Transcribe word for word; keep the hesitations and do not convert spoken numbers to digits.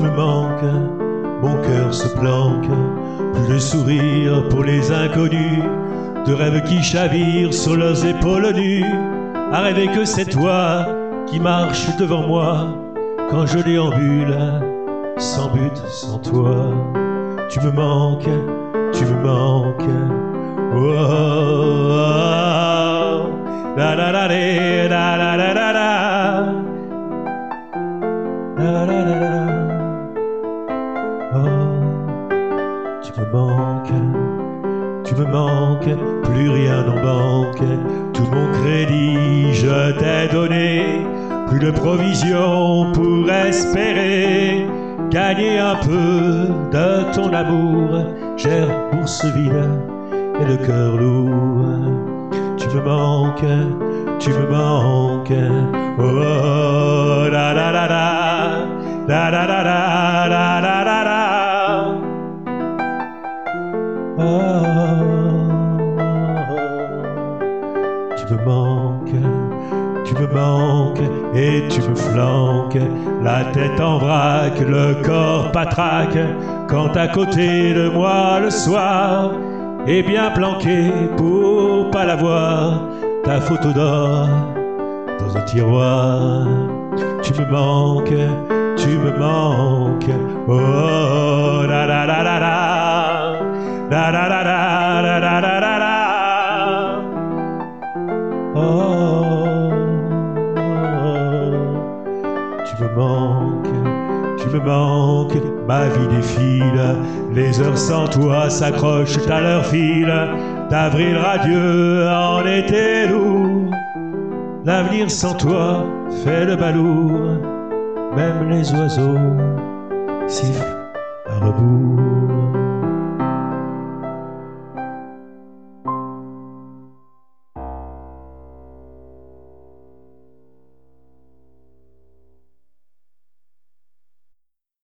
me manques, mon cœur se planque, plus de sourire pour les inconnus, de rêves qui chavirent sur leurs épaules nues, à rêver que c'est toi qui marches devant moi, quand je déambule, sans but, sans toi. Tu me manques, tu me manques, oh, oh, oh. La la la la la la la la la la la la. Oh, tu me manques, tu me manques, plus rien en banque, tout mon crédit je t'ai donné, plus de provisions pour espérer gagner un peu de ton amour. J'ai la bourse vide et le cœur lourd. Tu me manques, tu me manques, oh, oh, oh la la la la, la la la la, la la la la. Oh, oh, oh. Tu me manques, tu me manques et tu me flanques, la tête en vrac, le corps patraque, quand à côté de moi le soir est bien planqué pour pas la voir, ta photo d'or dans un tiroir. Tu me manques, tu me manques, oh, oh la la la la la, la la la la la la la la la. Oh, oh, tu me manques, tu me manques, ma vie défile, les heures sans toi s'accrochent à leur fil, d'avril radieux en été lourd, l'avenir sans toi fait le balourd, même les oiseaux sifflent à rebours.